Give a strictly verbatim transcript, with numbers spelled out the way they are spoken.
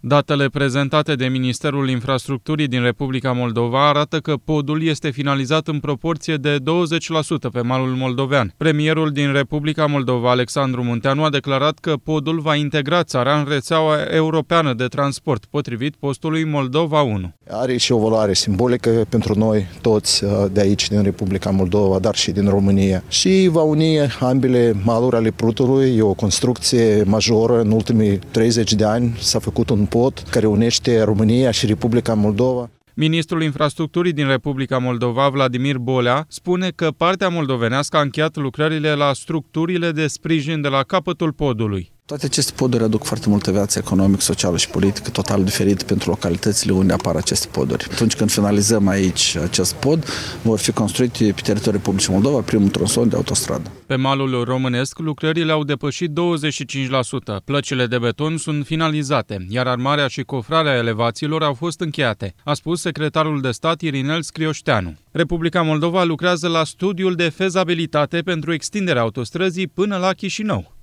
Datele prezentate de Ministerul Infrastructurii din Republica Moldova arată că podul este finalizat în proporție de douăzeci la sută pe malul moldovean. Premierul din Republica Moldova, Alexandru Munteanu, a declarat că podul va integra țara în rețeaua europeană de transport, potrivit postului Moldova unu. Are și o valoare simbolică pentru noi toți de aici, din Republica Moldova, dar și din România. Și va uni ambele maluri ale Prutului. E o construcție majoră. În ultimii treizeci de ani s-a făcut un pod care unește România și Republica Moldova. Ministrul Infrastructurii din Republica Moldova, Vladimir Bolea, spune că partea moldovenească a încheiat lucrările la structurile de sprijin de la capătul podului. Toate aceste poduri aduc foarte multă viață economică, socială și politică, total diferit pentru localitățile unde apar aceste poduri. Atunci când finalizăm aici acest pod, vor fi construite pe teritoriul Republicii Moldova primul tronson de autostradă. Pe malul românesc, lucrările au depășit douăzeci și cinci la sută. Plăcile de beton sunt finalizate, iar armarea și cofrarea elevațiilor au fost încheiate, a spus secretarul de stat Irinel Scrioșteanu. Republica Moldova lucrează la studiul de fezabilitate pentru extinderea autostrăzii până la Chișinău.